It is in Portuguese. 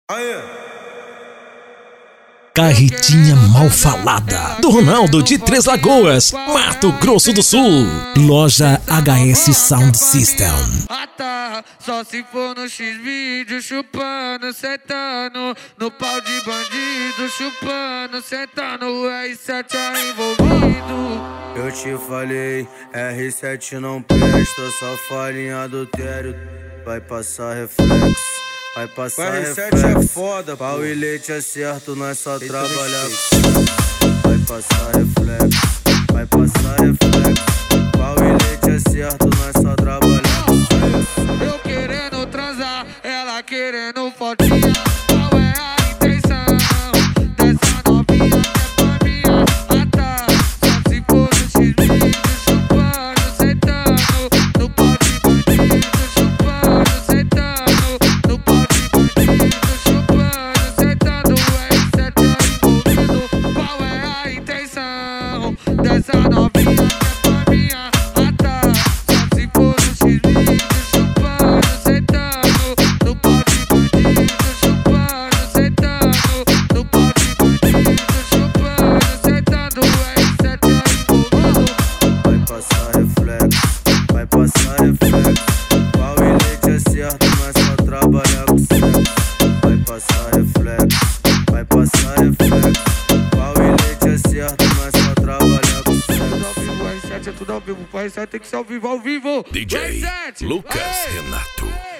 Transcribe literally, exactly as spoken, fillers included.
Aê. Carretinha mal falada do Ronaldo de Três Lagoas, Mato Grosso do Sul. Loja H S Sound System. Ah tá, só se for no X-Vídeo, chupando, sentando no pau de bandido, chupando, sentando, o R sete é envolvido. Eu te falei, R sete não presta, só falinha adultério, vai passar reflexo. Vai passar R sete reflexo. é foda, pô. Pau e leite é certo, nós só trabalhar. Vai passar reflexo, vai passar reflexo. Pau e leite é certo, nós só trabalhar. Eu querendo transar, ela querendo fotinha. Qual é a intenção dessa novinha que é pra minha? Ah tá, só se for no X-Vídeo, chupando, sentando no pau de bandido, chupando, sentando no pau de bandido, chupando, sentando, o R sete é envolvido. Qual é a intenção dessa novinha que é pra minha? Ah tá, só se for no X-Vídeo, chupando, sentando no pau de bandido, chupando, sentando no pau de bandido, chupando, sentando, o R sete é envolvido. Vai passar reflexo, vai passar reflexo. Pau e leite é certo, nós só trabalhar com sexo. Vai passar reflexo, vai passar reflexo. Pau e leite é certo, nós só trabalhar com Tudo ao sexo. vivo, o R sete é tudo ao vivo, o R sete tem que ser ao vivo, ao vivo. D J R sete, Lucas aê! Renato.